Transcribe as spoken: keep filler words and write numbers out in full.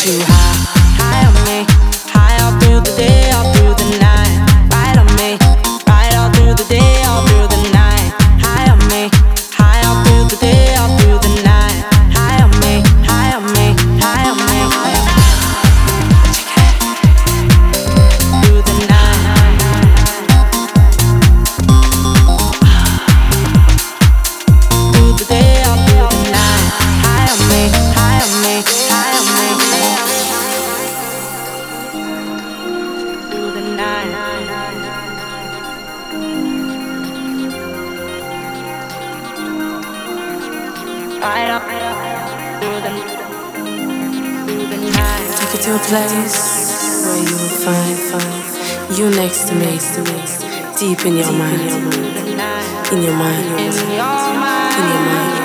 you high, high on me, high all through the day, all through the night. Right on me, right all through the day, all through the night. High on me, high all through the day, all through the night. High on me, high on me, high on me, high on me. Through the night. Through the day, all through the night. High on me, high on me, high on me, high on me. Through the night. Right up, through the, through the night. Take it to a place where you will find, find you next to me, next to me, deep in your mind, in your mind, in your mind, in your mind.